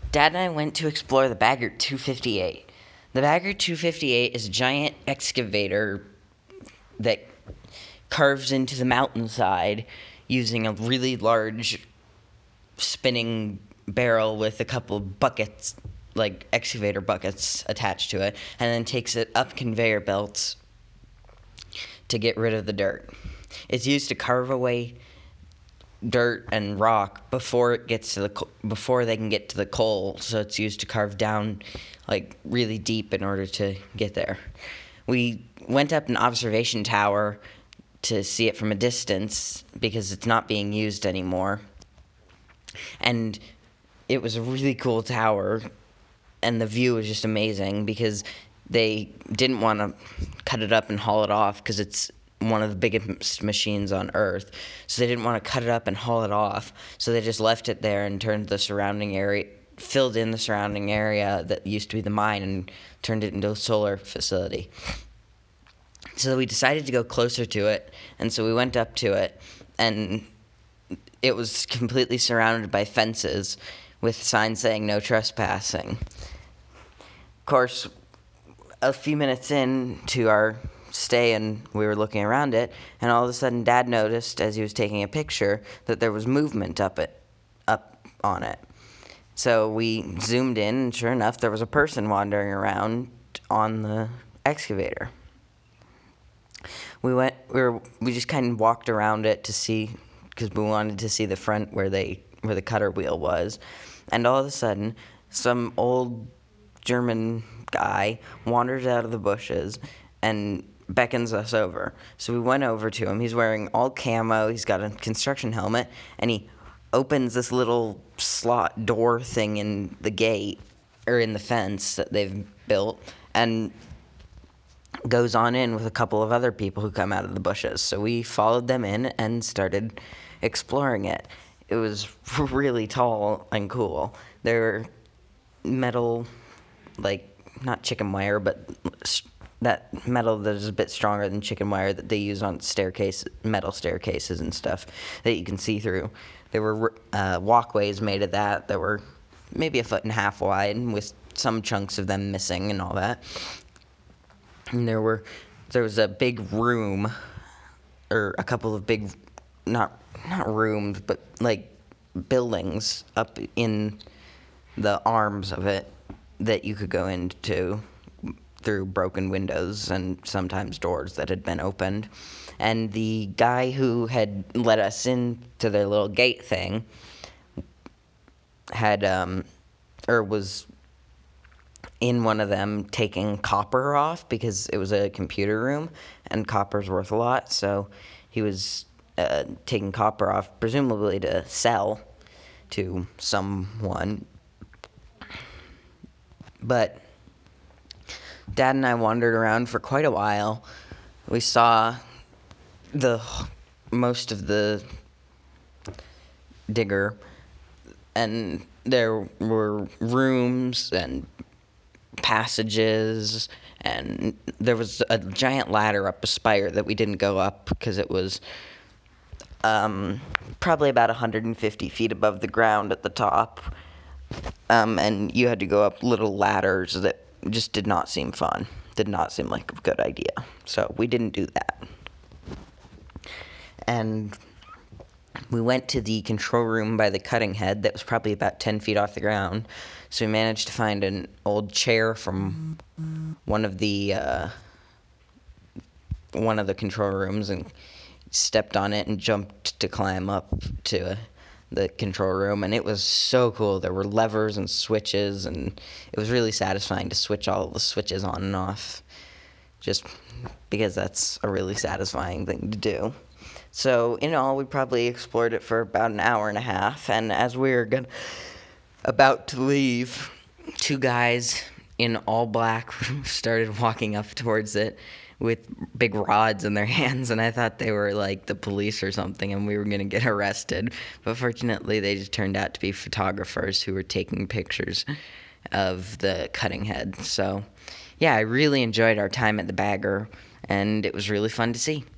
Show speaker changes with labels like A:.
A: Dad and I went to explore the Baggert 258. The Baggert 258 is a giant excavator that carves into the mountainside using a really large spinning barrel with a couple of buckets, like excavator buckets, attached to it, and then takes it up conveyor belts to get rid of the dirt. It's used to carve away dirt and rock before before they can get to the coal, so it's used to carve down like really deep in order to get there. We went up an observation tower to see it from a distance because it's not being used anymore. And it was a really cool tower, and the view was just amazing because they didn't want to cut it up and haul it off because it's one of the biggest machines on Earth. So they didn't want to cut it up and haul it off. So they just left it there and filled in the surrounding area that used to be the mine and turned it into a solar facility. So we decided to go closer to it, and so we went up to it, and it was completely surrounded by fences with signs saying no trespassing. Of course, a few minutes into our stay and we were looking around it, and all of a sudden Dad noticed as he was taking a picture that there was movement up on it. So we zoomed in, and sure enough, there was a person wandering around on the excavator. We just kind of walked around it to see, because we wanted to see the front where the cutter wheel was, and all of a sudden, some old German guy wanders out of the bushes and beckons us over. So we went over to him. He's wearing all camo. He's got a construction helmet, and he opens this little slot door thing in the gate or in the fence that they've built, and goes on in with a couple of other people who come out of the bushes. So we followed them in and started exploring it. It was really tall and cool. There were metal, like, not chicken wire, but that metal that is a bit stronger than chicken wire that they use on metal staircases and stuff that you can see through. There were walkways made of that were maybe 1.5 feet wide, with some chunks of them missing and all that. And there was a big room, or a couple of big, not rooms, but like buildings up in the arms of it that you could go into through broken windows and sometimes doors that had been opened. And the guy who had let us into their little gate thing was in one of them taking copper off because it was a computer room and copper's worth a lot. So he was taking copper off, presumably to sell to someone. But Dad and I wandered around for quite a while. We saw most of the digger, and there were rooms and passages, and there was a giant ladder up a spire that we didn't go up because it was probably about 150 feet above the ground at the top, and you had to go up little ladders that just did not seem fun, did not seem like a good idea, so we didn't do that. And we went to the control room by the cutting head that was probably about 10 feet off the ground. So we managed to find an old chair from one of the control rooms and stepped on it and jumped to climb up to the control room. And it was so cool. There were levers and switches, and it was really satisfying to switch all the switches on and off, just because that's a really satisfying thing to do. So in all, we probably explored it for about an hour and a half, and as we were about to leave, two guys in all black started walking up towards it with big rods in their hands, and I thought they were like the police or something, and we were going to get arrested. But fortunately, they just turned out to be photographers who were taking pictures of the cutting head. So yeah, I really enjoyed our time at the Bagger, and it was really fun to see.